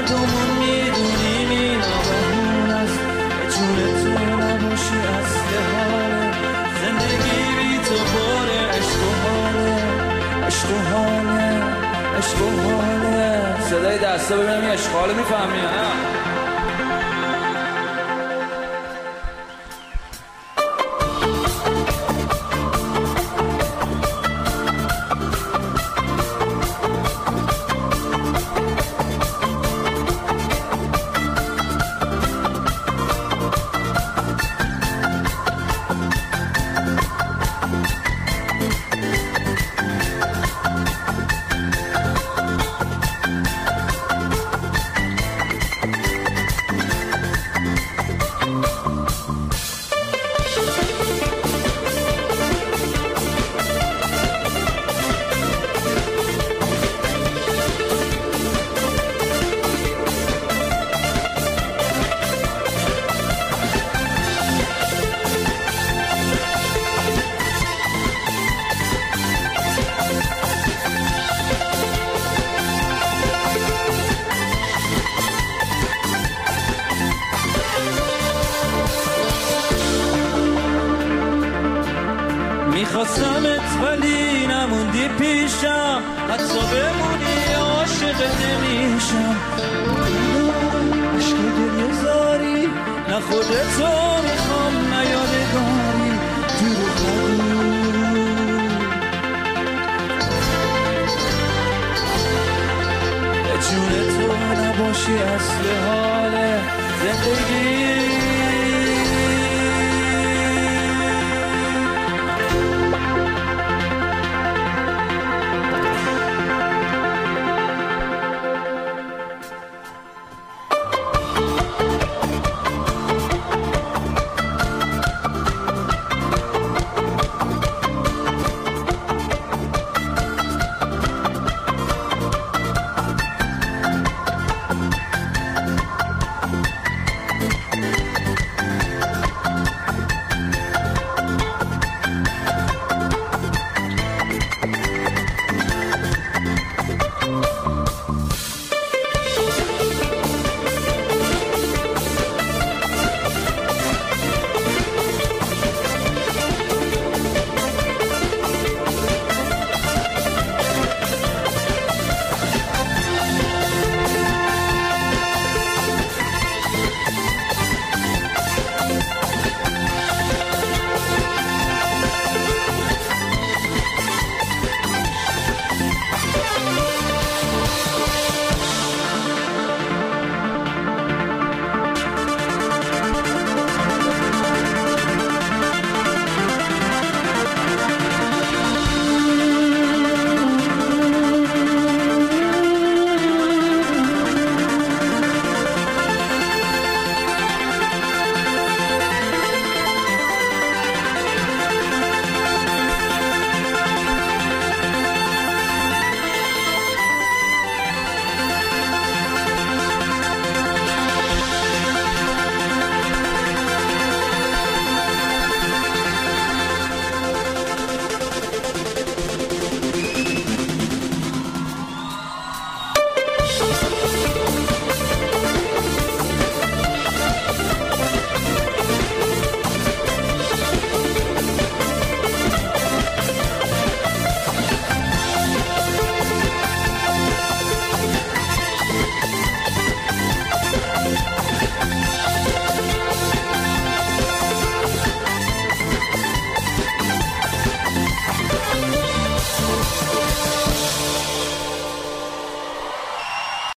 دومون میدونیم این آبهون است جون تو نباشی اصل حاله زندگی بی تو باره عشق و حاله عشق و حاله عشق و حاله صدای دستا ببینم این عشق و حاله میفهمی نه؟ میخواستمت ولی نموندی پیشم حتی بمونی عاشق نمیشم عشق گریه زاری نه خودتو میخوام نه یادگاری جون تو نباشی اصل حاله زندگی